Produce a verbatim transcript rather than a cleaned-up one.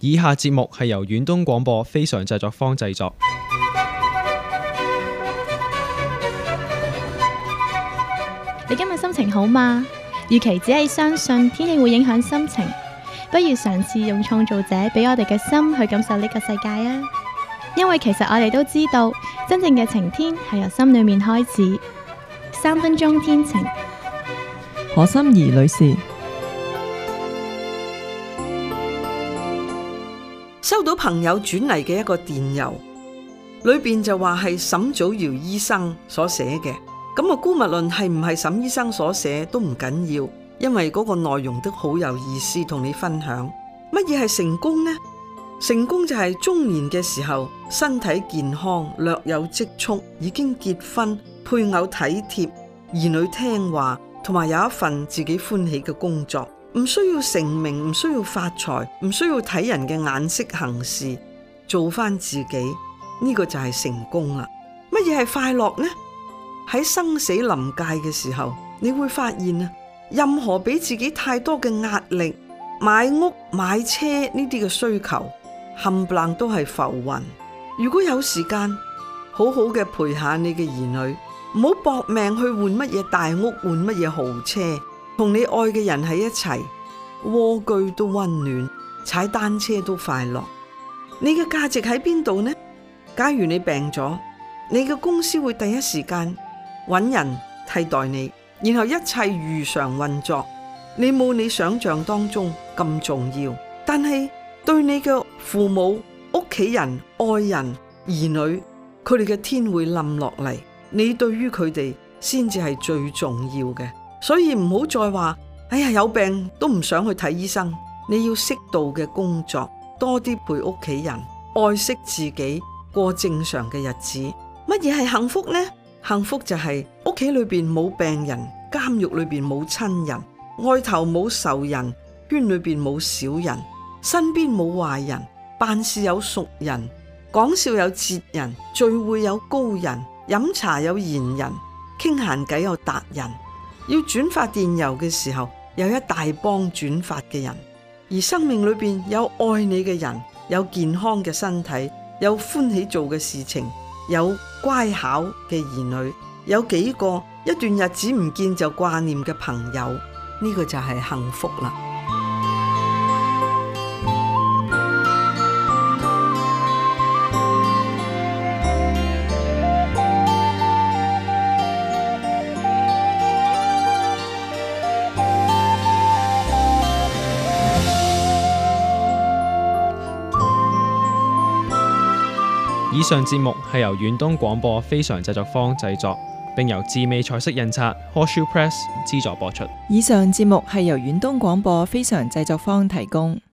以下節目係由遠東廣播非常製作坊製作。 你今日心情好嗎？與其只係相信天氣會影響心情，不如嘗試用創造者俾我哋嘅心去感受呢個世界啊！因為其實我哋都知道，真正嘅晴天係由心裏面開始。三分鐘天晴， 何心怡女士。 收到朋友轉嚟嘅一個電郵，裏邊就話係沈祖堯醫生所寫嘅。咁啊，姑勿論係唔係沈醫生所寫都唔緊要，因為嗰個內容都好有意思，同你分享。乜嘢係成功呢？成功就係中年嘅時候，身體健康，略有積蓄，已經結婚，配偶體貼，兒女聽話，同埋有一份自己歡喜嘅工作，唔需要成名，唔需要發財，唔需要睇人嘅眼色行事，做翻自己，呢個就係成功啦。乜嘢係快樂呢？喺生死臨界嘅時候，你會發現啊，任何俾自己太多嘅壓力，買屋買車呢啲嘅需求，冚唪唥都係浮雲。如果有時間，好好嘅陪下你嘅兒女，唔好搏命去換乜嘢大屋，換乜嘢豪車，同你愛嘅人喺一齊，蝸居都溫暖，踩單車都快樂。你嘅價值喺邊度呢？假如你病咗，你嘅公司會第一時間揾人替代你，然後一切如常運作。你冇你想象當中咁重要，但係對你嘅父母、屋企人、愛人、兒女，佢哋嘅天會冧落嚟，你對於佢哋先至係最重要嘅。所以唔好再話，哎呀，有病都唔想去睇醫生。你要適度嘅工作，多啲陪屋企人，愛惜自己，過正常嘅日子。乜嘢係幸福呢？幸福就係屋企裏邊冇病人，監獄裏邊冇親人，外頭冇仇人，圈裏邊冇小人，身邊冇壞人，辦事有熟人，講笑有哲人，聚會有高人，飲茶有賢人，傾閒偈有達人。要轉發電郵嘅時候，有一大幫轉發嘅人，而生命裏邊有愛你嘅人，有健康嘅身體，有歡喜做嘅事情，有乖巧嘅兒女，有幾個一段日子唔見就掛念嘅朋友，呢個就係幸福啦。 以上節目係由遠東廣播非常製作坊製作，並由智美彩色印刷 Horseshoe Press 資助播出。 以上節目係由遠東廣播非常製作坊提供。